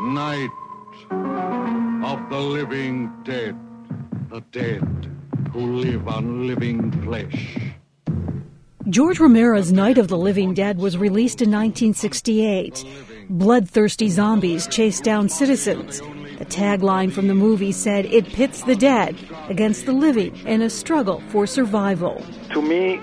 Night of the living dead, the dead who live on living flesh. George Romero's Night of the Living Dead was released in 1968. Bloodthirsty zombies chase down citizens. The tagline from the movie said it pits the dead against the living in a struggle for survival. To me,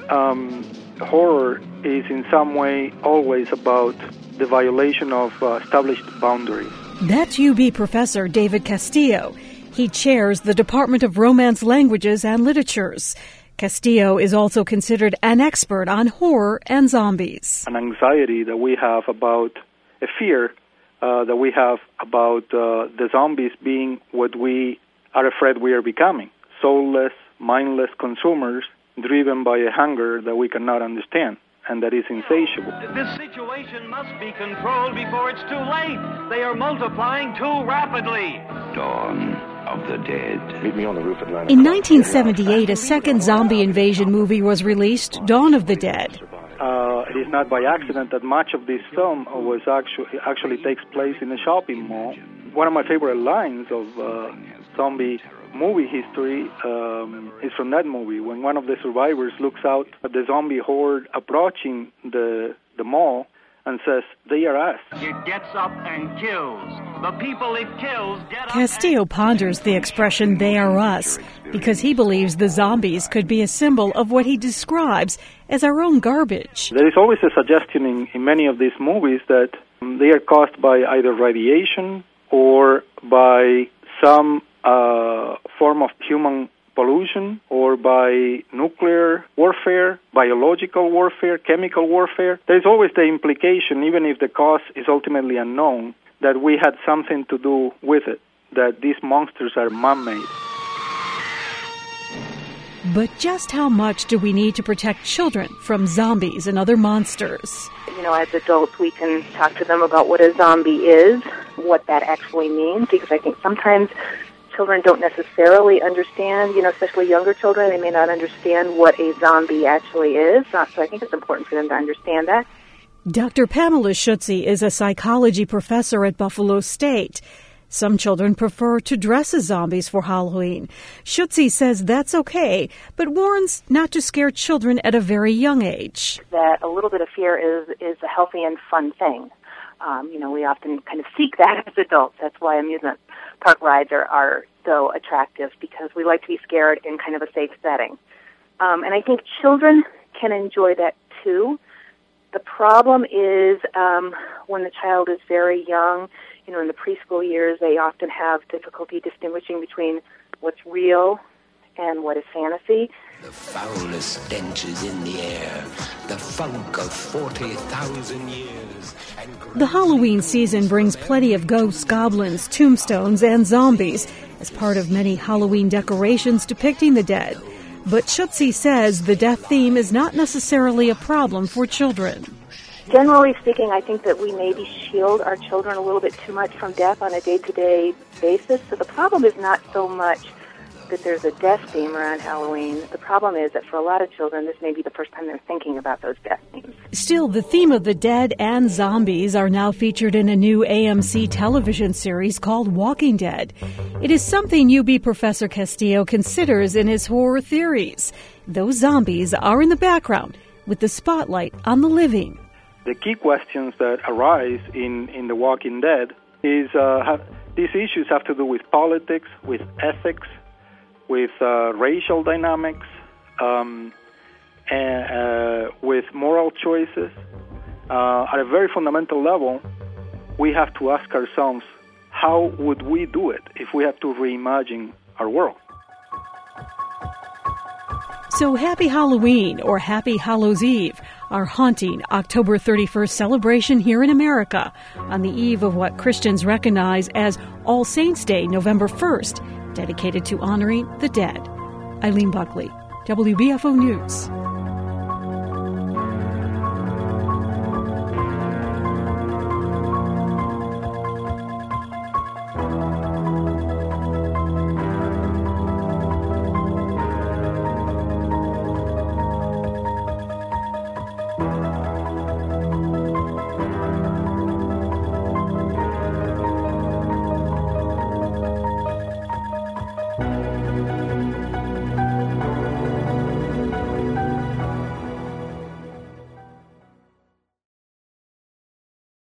horror is in some way always about the violation of established boundaries. That's UB professor David Castillo. He chairs the Department of Romance Languages and Literatures. Castillo is also considered an expert on horror and zombies. An anxiety that we have about, a fear that we have about the zombies being what we are afraid we are becoming. Soulless, mindless consumers driven by a hunger that we cannot understand and that is insatiable. This situation must be controlled before it's too late. They are multiplying too rapidly. Dawn of the Dead. Meet me on the roof at 9 o'clock. In 1978, a second zombie invasion movie was released, Dawn of the Dead. It is not by accident that much of this film was actually takes place in a shopping mall. One of my favorite lines of zombie movie history is from that movie, when one of the survivors looks out at the zombie horde approaching the mall and says, "They are us." It gets up and kills. The people it kills get up. Castillo ponders the expression, "they are us," because he believes the zombies could be a symbol of what he describes as our own garbage. There is always a suggestion in many of these movies that they are caused by either radiation or by some form of human pollution, or by nuclear warfare, biological warfare, chemical warfare. There's always the implication, even if the cause is ultimately unknown, that we had something to do with it, that these monsters are man-made. But just how much do we need to protect children from zombies and other monsters? You know, as adults, we can talk to them about what a zombie is, what that actually means, because I think sometimes children don't necessarily understand, especially younger children, they may not understand what a zombie actually is. So I think it's important for them to understand that. Dr. Pamela Schutze is a psychology professor at Buffalo State. Some children prefer to dress as zombies for Halloween. Schutze says that's okay, but warns not to scare children at a very young age. That a little bit of fear is a healthy and fun thing. We often kind of seek that as adults. That's why amusement park rides are so attractive, because we like to be scared in kind of a safe setting. And I think children can enjoy that too. The problem is when the child is very young, in the preschool years, they often have difficulty distinguishing between what's real and what is fantasy. The foulest stench is in the air, the funk of 40,000 years. The Halloween season brings plenty of ghosts, goblins, tombstones, and zombies as part of many Halloween decorations depicting the dead. But Schutze says the death theme is not necessarily a problem for children. Generally speaking, I think that we maybe shield our children a little bit too much from death on a day-to-day basis. So the problem is not so much that there's a death theme around Halloween. The problem is that for a lot of children, this may be the first time they're thinking about those death themes. Still, the theme of the dead and zombies are now featured in a new AMC television series called Walking Dead. It is something UB Professor Castillo considers in his horror theories. Those zombies are in the background, with the spotlight on the living. The key questions that arise in The Walking Dead is these issues have to do with politics, with ethics, with racial dynamics, and with moral choices. At a very fundamental level, we have to ask ourselves, how would we do it if we have to reimagine our world? So happy Halloween, or happy Hallows Eve, our haunting October 31st celebration here in America on the eve of what Christians recognize as All Saints' Day, November 1st, dedicated to honoring the dead. Eileen Buckley, WBFO News.